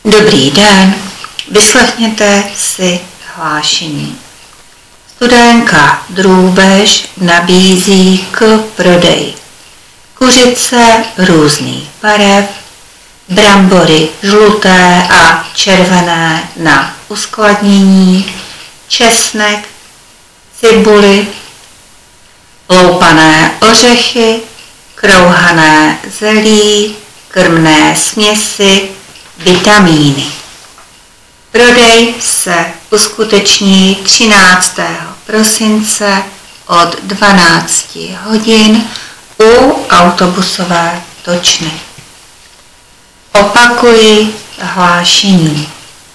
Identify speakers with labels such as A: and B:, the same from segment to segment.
A: Dobrý den, vyslechněte si hlášení. Studentka Drůbež nabízí k prodeji kuřice různých barev, brambory žluté a červené na uskladnění, česnek, cibuli, loupané ořechy, krouhané zelí, krmné směsi, vitamíny. Prodej se uskuteční 13. prosince od 12 hodin u autobusové točny. Opakuji hlášení.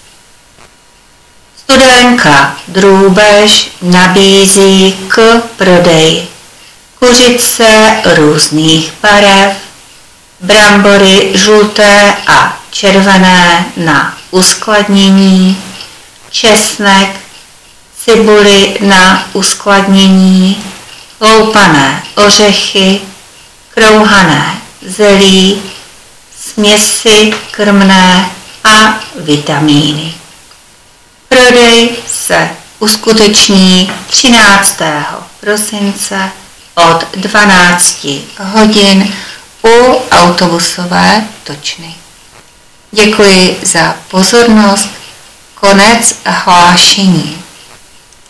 A: Studentka Drůbež nabízí k prodeji kuřice různých barev, brambory žluté a červené na uskladnění, česnek, cibuli na uskladnění, loupané ořechy, krouhané zelí, směsi krmné a vitamíny. Prodej se uskuteční 13. prosince od 12 hodin u autobusové točny. Děkuji za pozornost. Konec hlášení.